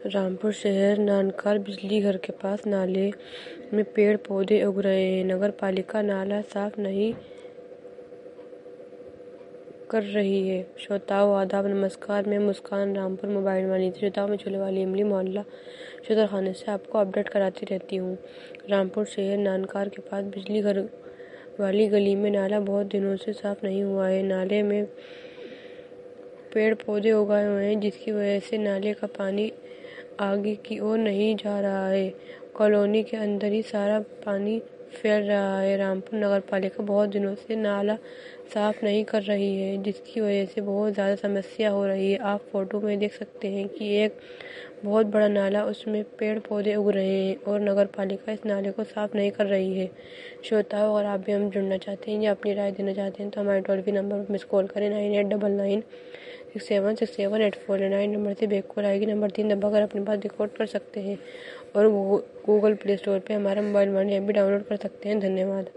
रामपुर शहर नानकार बिजली घर के पास नाले में पेड़ पौधे उग रहे हैं। नगर पालिका नाला साफ नहीं कर रही है। श्रोताओं आदाब नमस्कार, मैं मुस्कान रामपुर मोबाइल वाली श्रोताओं में चूल्हे वाली इमली मोहल्ला शुतरखाने से आपको अपडेट कराती रहती हूँ। रामपुर शहर नानकार के पास बिजली घर वाली गली में नाला बहुत दिनों से साफ नहीं हुआ है। नाले में पेड़ पौधे उगाए हुए हैं, जिसकी वजह से नाले का पानी आगे की ओर नहीं जा रहा है। कॉलोनी के अंदर ही सारा पानी फैल रहा है। रामपुर नगर पालिका बहुत दिनों से नाला साफ नहीं कर रही है, जिसकी वजह से बहुत ज़्यादा समस्या हो रही है। आप फोटो में देख सकते हैं कि एक बहुत बड़ा नाला, उसमें पेड़ पौधे उग रहे हैं और नगर पालिका इस नाले को साफ नहीं कर रही है। श्रोताओं, अगर आप भी हम जुड़ना चाहते हैं या अपनी राय देना चाहते हैं तो हमारे टोल फ्री नंबर पर मिस कॉल करें 9899676784। नंबर से बैक कॉल आएगी। नंबर 3 दबाकर अपनी बात रिकॉर्ड कर सकते हैं और गूगल प्ले स्टोर पर हमारा मोबाइल मनी ऐप भी डाउनलोड कर सकते हैं। धन्यवाद।